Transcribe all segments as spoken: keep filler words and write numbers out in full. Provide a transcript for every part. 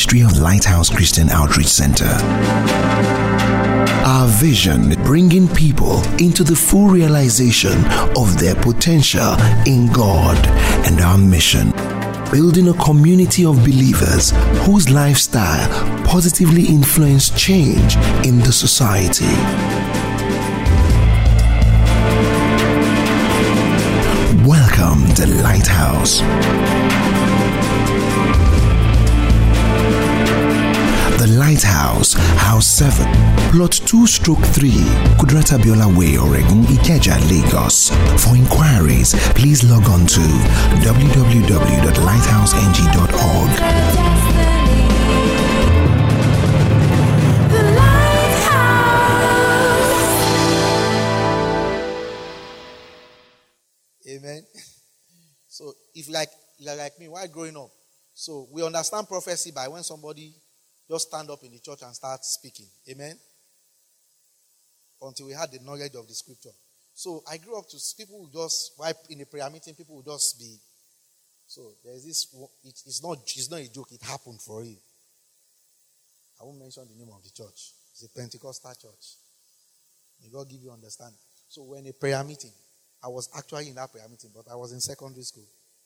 ministry of Lighthouse Christian Outreach Center. Our vision, bringing people into the full realization of their potential in God, and our mission, building a community of believers whose lifestyle positively influence change in the society. Welcome to Lighthouse. The Lighthouse, House seven, Plot two stroke three, Kudrata Biola Way, Oregon, Ikeja, Lagos. For inquiries, please log on to w w w dot lighthouse n g dot org. Amen. So if like you're like me, while growing up, so we understand prophecy by when somebody just stand up in the church and start speaking. Amen. Until we had the knowledge of the scripture. So I grew up to people who just wipe in a prayer meeting, people will just be. So there's this, it, it's not it's not a joke, it happened for real. I won't mention the name of the church. It's a Pentecostal church. May God give you understanding. So we're in a prayer meeting. I was actually in that prayer meeting, but I was in secondary school.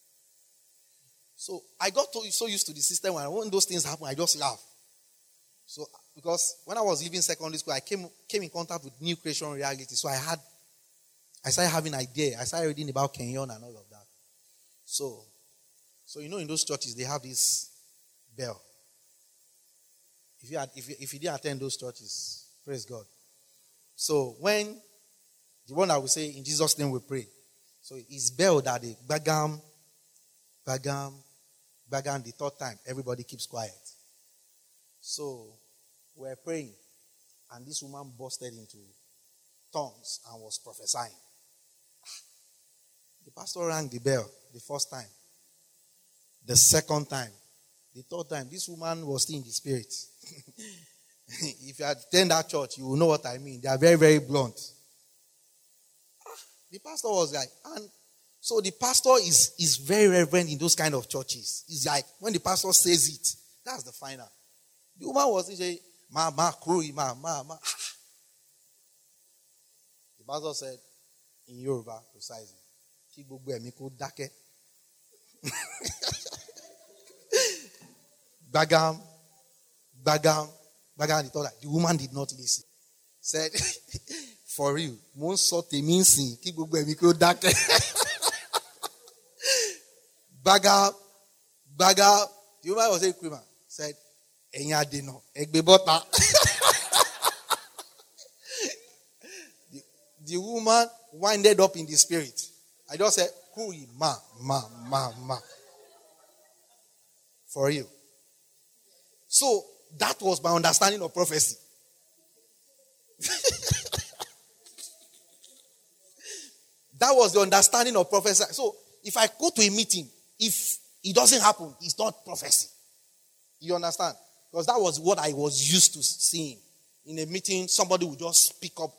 So I got to, so used to the system, and when those things happen, I just laugh. So because when I was leaving secondary school, I came came in contact with new creation reality. So I had, I started having idea. I started reading about Kenyon and all of that. So, so you know, in those churches they have this bell. If you had, if you, if you didn't attend those churches, praise God. So when the one I will say, in Jesus' name we pray. So it's bell that the bagam, bagam, bagam, the third time, everybody keeps quiet. So we're praying, and this woman busted into tongues and was prophesying. The pastor rang the bell the first time, the second time, the third time. This woman was still in the spirit. If you attend that church, you will know what I mean. They are very, very blunt. The pastor was like, and so the pastor is, is very reverent in those kind of churches. It's like, when the pastor says it, that's the final. The woman was saying, ma, ma, kuri, ma, ma, ma. The pastor said, in Yoruba, precisely, bagam, bagam, bagam. The woman did not listen. Said, for real, mon sote minsi, ki gbogbo emi ko dake. Bagam, bagam. The woman was saying, said, Enya deno, egbe bota. The woman winded up in the spirit. I just said, Kui, ma, ma, ma, ma. For you. So, that was my understanding of prophecy. That was the understanding of prophecy. So, if I go to a meeting, if it doesn't happen, it's not prophecy. You understand? Because that was what I was used to seeing. In a meeting, somebody would just speak up,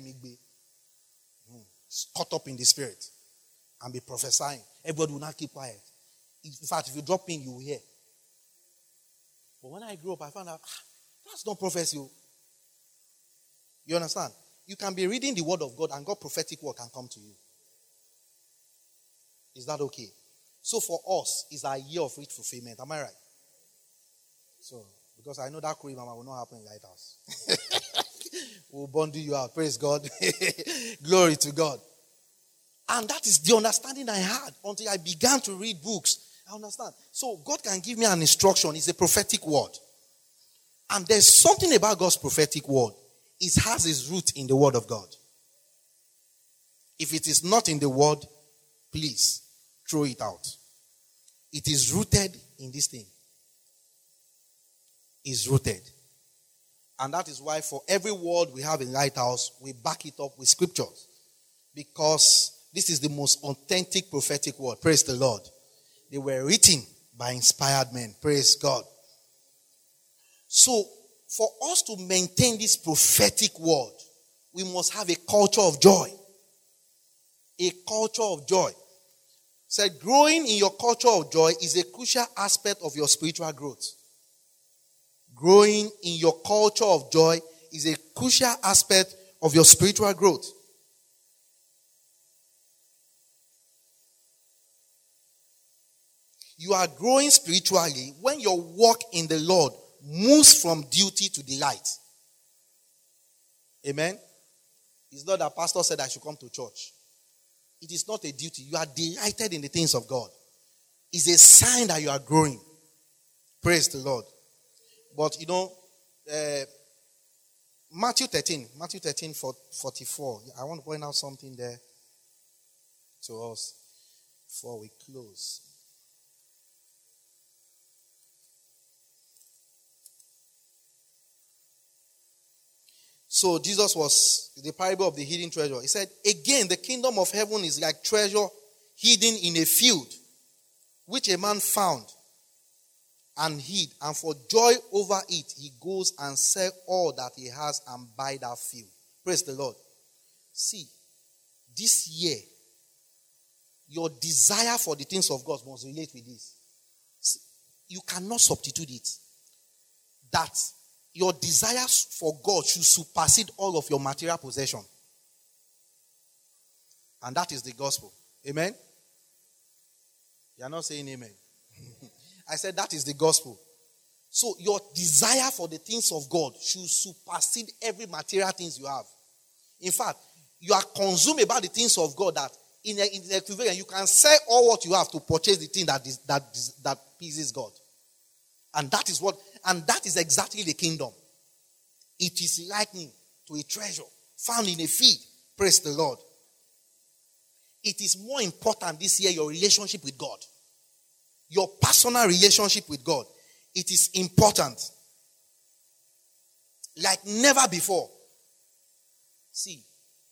caught up in the spirit, and be prophesying. Everybody will not keep quiet. In fact, if you drop in, you will hear. But when I grew up, I found out, ah, that's not prophecy. You understand? You can be reading the word of God and God's prophetic word can come to you. Is that okay? So for us, it's our year of rich fulfillment. Am I right? So, because I know that Kuri Mama will not happen in Lighthouse. We'll bundle you out. Praise God. Glory to God. And that is the understanding I had until I began to read books. I understand. So God can give me an instruction. It's a prophetic word. And there's something about God's prophetic word. It has its root in the word of God. If it is not in the word, please throw it out. It is rooted in this thing. Is rooted. And that is why for every word we have in Lighthouse, we back it up with scriptures. Because this is the most authentic prophetic word. Praise the Lord. They were written by inspired men. Praise God. So, for us to maintain this prophetic word, we must have a culture of joy. A culture of joy. Said, growing in your culture of joy is a crucial aspect of your spiritual growth. growing in your culture of joy is a crucial aspect of your spiritual growth. You are growing spiritually when your walk in the Lord moves from duty to delight. Amen? It's not that pastor said I should come to church. It is not a duty. You are delighted in the things of God. It's a sign that you are growing. Praise the Lord. But you know, uh, Matthew thirteen, Matthew thirteen, forty-four. I want to point out something there to us before we close. So Jesus was the parable of the hidden treasure. He said, again, the kingdom of heaven is like treasure hidden in a field, which a man found and hid. And for joy over it, he goes and sells all that he has and buy that field. Praise the Lord. See, this year, your desire for the things of God must relate with this. See, you cannot substitute it. That your desires for God should supersede all of your material possession. And that is the gospel. Amen? You are not saying amen. I said that is the gospel. So your desire for the things of God should supersede every material things you have. In fact, you are consumed about the things of God that in the, in the equivalent, you can sell all what you have to purchase the thing that is, that is, that pleases God. And that is what, and that is exactly the kingdom. It is likened to a treasure found in a field. Praise the Lord. It is more important this year, your relationship with God. Your personal relationship with God. It is important. Like never before. See,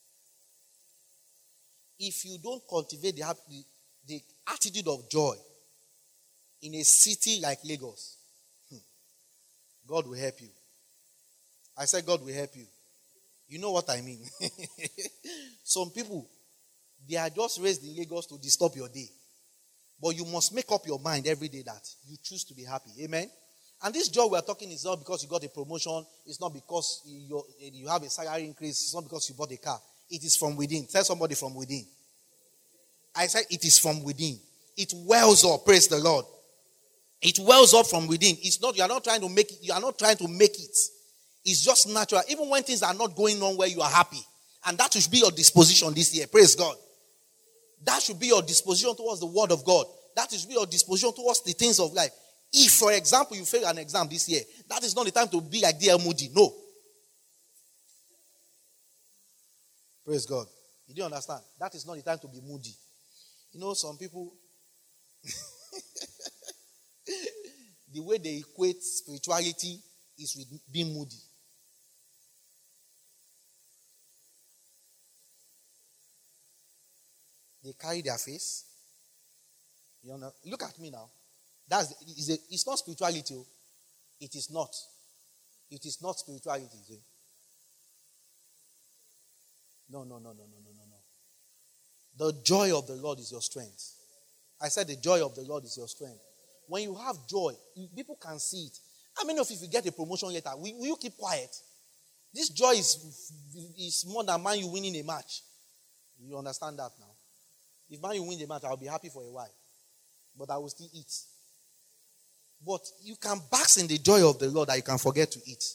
if you don't cultivate the, the, the attitude of joy in a city like Lagos, God will help you. I said God will help you. You know what I mean. Some people, they are just raised in Lagos to disturb your day. But you must make up your mind every day that you choose to be happy. Amen? And this joy we are talking is not because you got a promotion. It's not because you, you have a salary increase. It's not because you bought a car. It is from within. Tell somebody from within. I said it is from within. It wells up. Praise the Lord. It wells up from within. It's not, you are not trying to make it, you are not trying to make it. It's just natural. Even when things are not going on where you are happy. And that should be your disposition this year. Praise God. That should be your disposition towards the word of God. That should be your disposition towards the things of life. If, for example, you fail an exam this year, that is not the time to be like D L Moody. No. Praise God. You do understand? That is not the time to be moody. You know, some people, the way they equate spirituality is with being moody. They carry their face. You know, look at me now. That's it's, a, it's not spirituality. It is not. It is not spirituality. Is it? No, no, no, no, no, no, no, no. The joy of the Lord is your strength. I said the joy of the Lord is your strength. When you have joy, you, people can see it. How many of you, if you get a promotion later, will, will you keep quiet? This joy is, is more than Man U winning a match. You understand that now? If Man U win the match, I'll be happy for a while. But I will still eat. But you can bask in the joy of the Lord that you can forget to eat.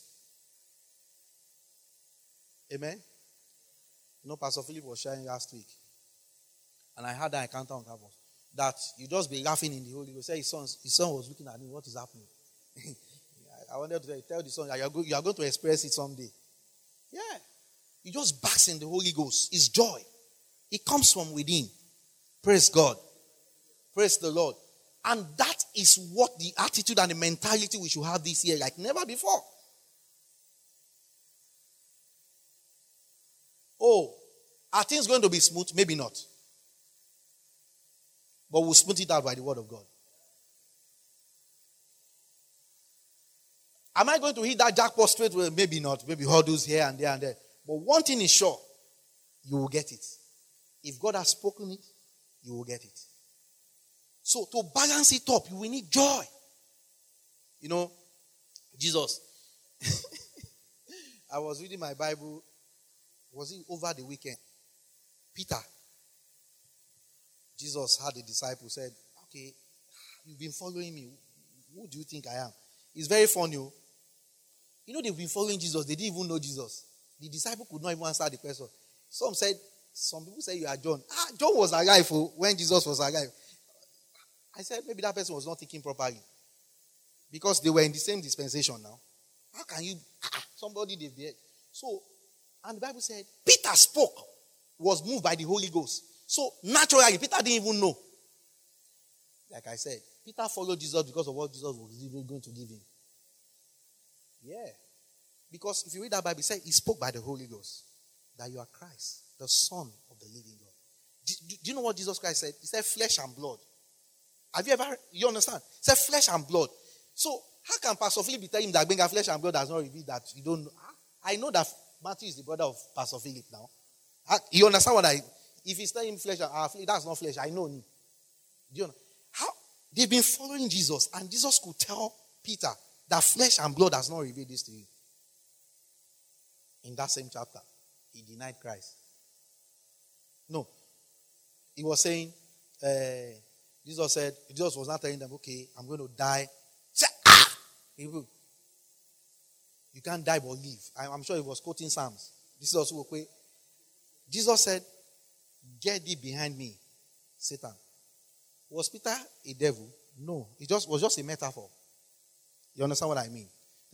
Amen? You know, Pastor Philip was sharing last week. And I had that encounter on campus. That you just be laughing in the Holy Ghost. Say his son, his son was looking at me. What is happening? I wanted to tell the son, you are, go, you are going to express it someday. Yeah. You just bask in the Holy Ghost. It's joy. It comes from within. Praise God. Praise the Lord. And that is what the attitude and the mentality we should have this year like never before. Oh, are things going to be smooth? Maybe not. But we'll smooth it out by the word of God. Am I going to hit that jackpot straight away? Maybe not. Maybe hurdles here and there and there. But one thing is sure. You will get it. If God has spoken it, you will get it. So to balance it up, you will need joy. You know, Jesus. I was reading my Bible. Was it over the weekend? Peter. Jesus had a disciple, said, okay, you've been following me. Who do you think I am? It's very funny. You know, they've been following Jesus. They didn't even know Jesus. The disciple could not even answer the question. Some said, some people say you are John. Ah, John was alive when Jesus was alive. I said, maybe that person was not thinking properly. Because they were in the same dispensation now. How can you, ah, somebody they've there. So, and the Bible said, Peter spoke, was moved by the Holy Ghost. So, naturally, Peter didn't even know. Like I said, Peter followed Jesus because of what Jesus was going to give him. Yeah. Because if you read that Bible, it says he spoke by the Holy Ghost. That you are Christ, the Son of the living God. Do, do, do you know what Jesus Christ said? He said flesh and blood. Have you ever, you understand? He said flesh and blood. So, how can Pastor Philip be telling him that being a flesh and blood does not reveal that you don't know? I know that Matthew is the brother of Pastor Philip now. You understand what I, if he's telling him flesh, ah, that's not flesh, I know him. Do you know? How? They've been following Jesus, and Jesus could tell Peter that flesh and blood has not revealed this to you. In that same chapter, he denied Christ. No. He was saying, uh, Jesus said, Jesus was not telling them, okay, I'm going to die. Say, ah! You can't die but live. I'm sure he was quoting Psalms. This is also okay. Jesus said, get thee behind me, Satan. Was Peter a devil? No. It just was just a metaphor. You understand what I mean?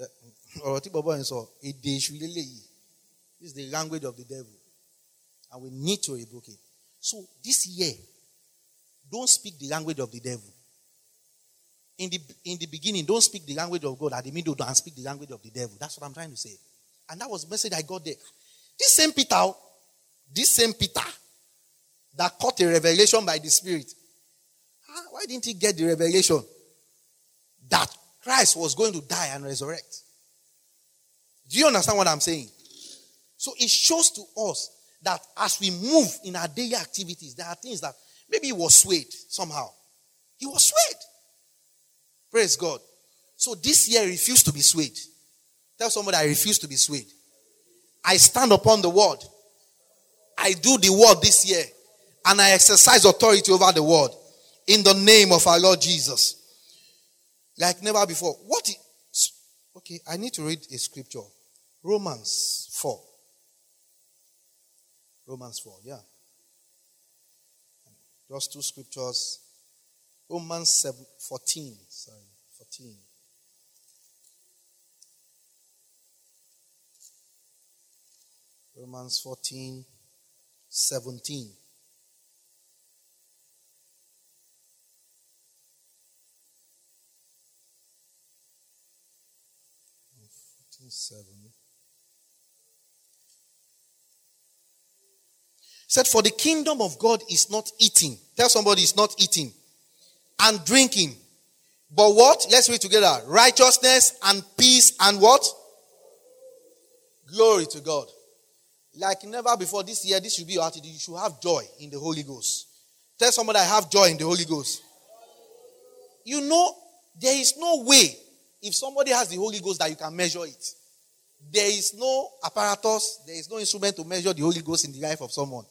This is the language of the devil. And we need to rebuke it. So this year, don't speak the language of the devil. In the, in the beginning, don't speak the language of God. At the middle, don't speak the language of the devil. That's what I'm trying to say. And that was the message I got there. This same Peter, this same Peter that caught a revelation by the Spirit. Why didn't he get the revelation that Christ was going to die and resurrect? Do you understand what I'm saying? So it shows to us that as we move in our daily activities, there are things that maybe he was swayed somehow. He was swayed. Praise God. So this year, refuse to be swayed. Tell somebody, I refuse to be swayed. I stand upon the word. I do the word this year. And I exercise authority over the word. In the name of our Lord Jesus. Like never before. What is, okay, I need to read a scripture. Romans four. Romans four, yeah. Just two scriptures. Romans seven, fourteen. Sorry, fourteen. Romans fourteen, seventeen. Seven. Said, for the kingdom of God is not eating. Tell somebody it's not eating and drinking. But what? Let's read together. Righteousness and peace and what? Glory to God. Like never before this year, this should be your attitude. You should have joy in the Holy Ghost. Tell somebody I have joy in the Holy Ghost. You know, there is no way if somebody has the Holy Ghost that you can measure it. There is no apparatus, there is no instrument to measure the Holy Ghost in the life of someone.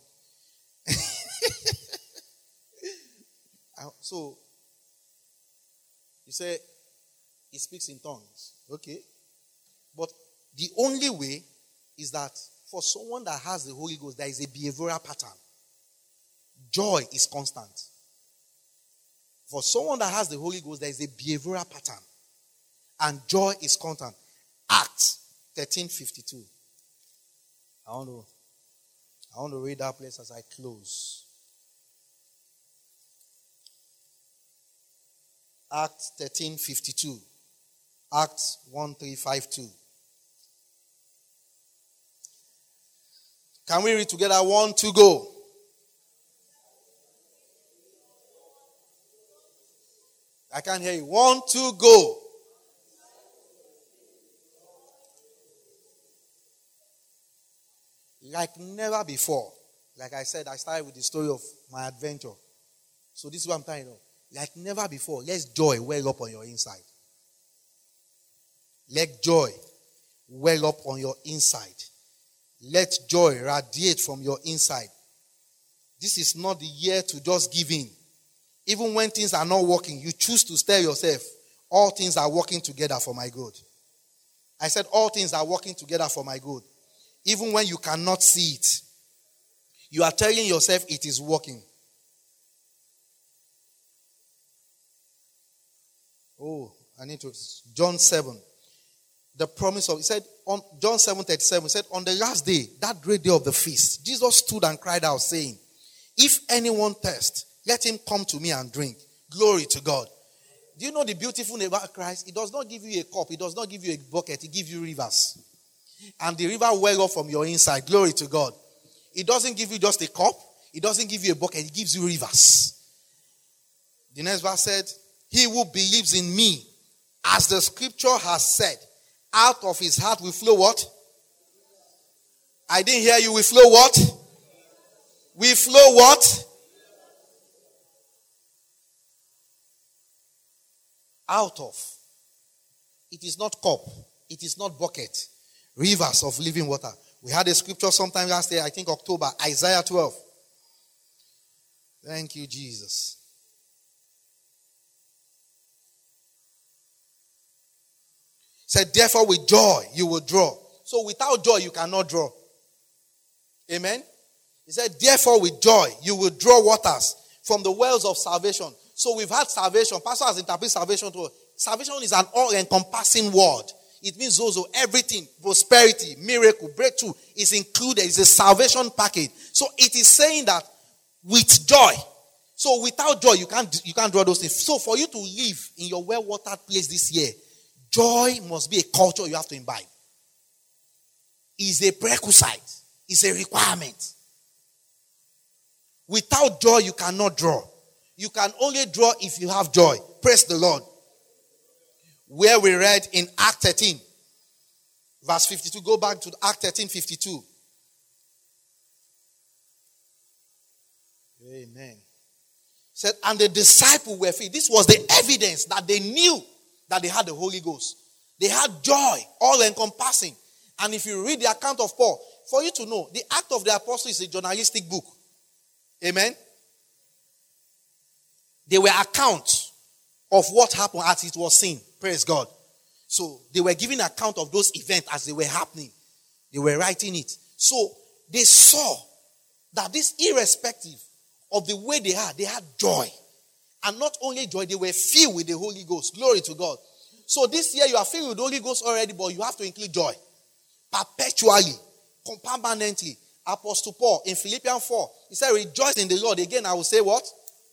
So, you say, he speaks in tongues. Okay. But the only way is that for someone that has the Holy Ghost, there is a behavioral pattern. Joy is constant. For someone that has the Holy Ghost, there is a behavioral pattern. And joy is constant. Acts thirteen fifty-two. I want to, I want to read that place as I close. Acts thirteen fifty-two. Acts one three five two. Can we read together? One, two, go. I can't hear you. One, two, go. Like never before. Like I said, I started with the story of my adventure. So this is what I'm telling you. Like never before. Let's joy well up on your inside. Let joy well up on your inside. Let joy radiate from your inside. This is not the year to just give in. Even when things are not working, you choose to tell yourself, all things are working together for my good. I said all things are working together for my good. Even when you cannot see it, you are telling yourself it is working. Oh, I need to. John seven. The promise of, he said, on John seven thirty-seven, he said, on the last day, that great day of the feast, Jesus stood and cried out, saying, if anyone thirst, let him come to me and drink. Glory to God. Do you know the beautiful thing about Christ? He does not give you a cup. He does not give you a bucket. He gives you rivers. And the river well up from your inside. Glory to God. He doesn't give you just a cup. He doesn't give you a bucket. He gives you rivers. The next verse said, he who believes in me, as the scripture has said, out of his heart will flow what? I didn't hear you. Will flow what? Will flow what? Out of. It is not cup. It is not bucket. Rivers of living water. We had a scripture sometime last year, I think October, Isaiah twelve. Thank you, Jesus. Said, therefore with joy you will draw. So without joy you cannot draw. Amen. He said, therefore with joy you will draw waters from the wells of salvation. So we've had salvation. Pastor has interpreted salvation to salvation is an all-encompassing word. It means also everything, prosperity, miracle, breakthrough is included. It's a salvation package. So it is saying that with joy. So without joy, you can't, you can't draw those things. So for you to live in your well-watered place this year, joy must be a culture you have to imbibe. It's a prerequisite. It's a requirement. Without joy, you cannot draw. You can only draw if you have joy. Praise the Lord. Where we read in Act thirteen, verse fifty-two. Go back to Act thirteen, fifty-two. Amen. Said, and the disciples were filled. This was the evidence that they knew that they had the Holy Ghost. They had joy, all encompassing. And if you read the account of Paul, for you to know, the Act of the Apostle is a journalistic book. Amen. They were accounts of what happened as it was seen. Praise God. So they were giving account of those events as they were happening. They were writing it. So they saw that this, irrespective of the way they had, they had joy. And not only joy, they were filled with the Holy Ghost. Glory to God. So this year you are filled with the Holy Ghost already, but you have to include joy. Perpetually. Permanently. Apostle Paul in Philippians four, he said, rejoice in the Lord. Again, I will say what?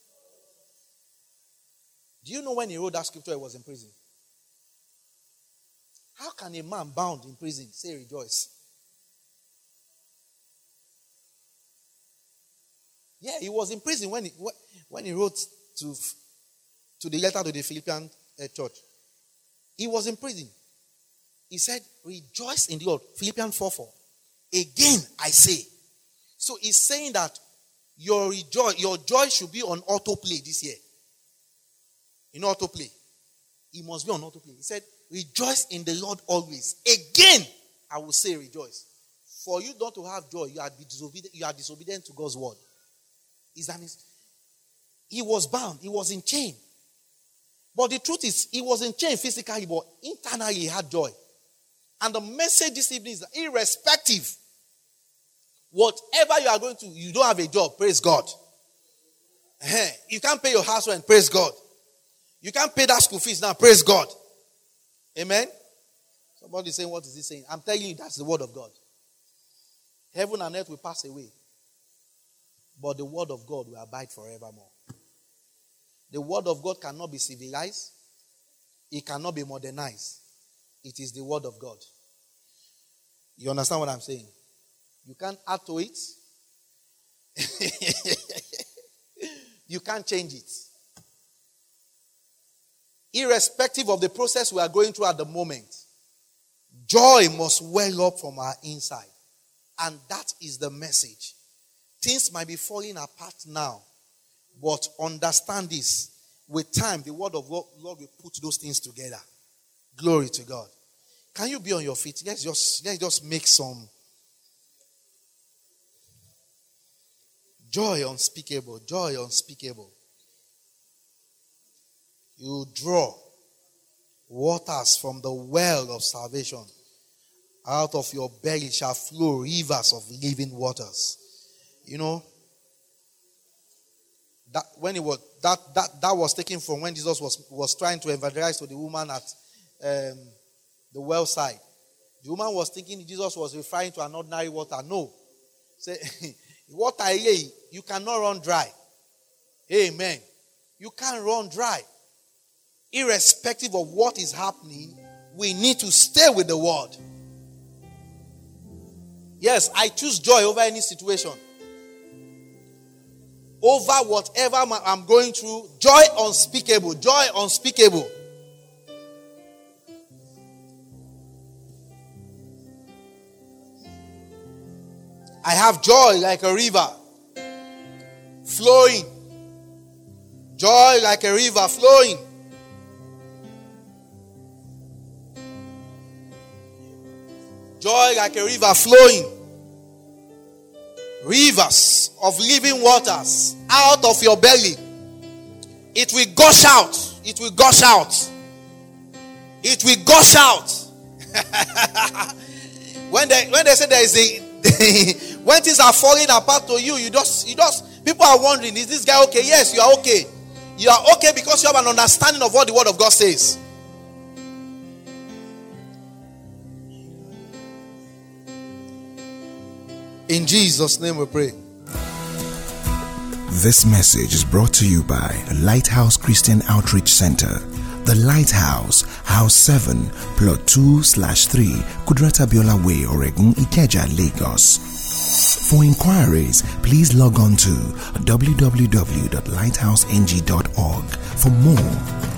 Do you know when he wrote that scripture, he was in prison? How can a man bound in prison say rejoice? Yeah, he was in prison when he, when he wrote to, to the letter to the Philippian uh, church. He was in prison. He said, rejoice in the Lord. Philippians four four. Again, I say. So he's saying that your joy, your joy should be on autoplay this year. In autoplay. It must be on autoplay. He said, rejoice in the Lord always. Again, I will say rejoice. For you not to have joy, you are disobedient, you are disobedient to God's word. Is that his? He was bound. He was in chain. But the truth is, he was in chain physically, but internally he had joy. And the message this evening is that irrespective, whatever you are going to, you don't have a job, praise God. You can't pay your house rent, praise God. You can't pay that school fees now, praise God. Amen? Somebody is saying, what is he saying? I'm telling you, that's the word of God. Heaven and earth will pass away. But the word of God will abide forevermore. The word of God cannot be civilized. It cannot be modernized. It is the word of God. You understand what I'm saying? You can't add to it. You can't change it. Irrespective of the process we are going through at the moment, joy must well up from our inside. And that is the message. Things might be falling apart now, but understand this. With time, the word of God, Lord will put those things together. Glory to God. Can you be on your feet? Let's just let's just make some joy unspeakable. Joy unspeakable. You draw waters from the well of salvation. Out of your belly shall flow rivers of living waters. You know, that when it was that that that was taken from when Jesus was was trying to evangelize to the woman at um, the well side. The woman was thinking Jesus was referring to an ordinary water. No, say water you cannot run dry. Amen. You can't run dry. Irrespective of what is happening, we need to stay with the word. Yes, I choose joy over any situation. Over whatever I'm going through, joy unspeakable, joy unspeakable. I have joy like a river flowing. Joy like a river flowing. Joy like a river flowing. Rivers of living waters out of your belly. It will gush out. It will gush out. It will gush out. when they when they say there is a when things are falling apart to you, you just you just people are wondering, is this guy okay? Yes, you are okay. You are okay because you have an understanding of what the word of God says. In Jesus' name we pray. This message is brought to you by Lighthouse Christian Outreach Center. The Lighthouse, House seven, Plot two slash three, Kudrata Biola Way, Oregun, Ikeja, Lagos. For inquiries, please log on to w w w dot lighthouse n g dot org for more.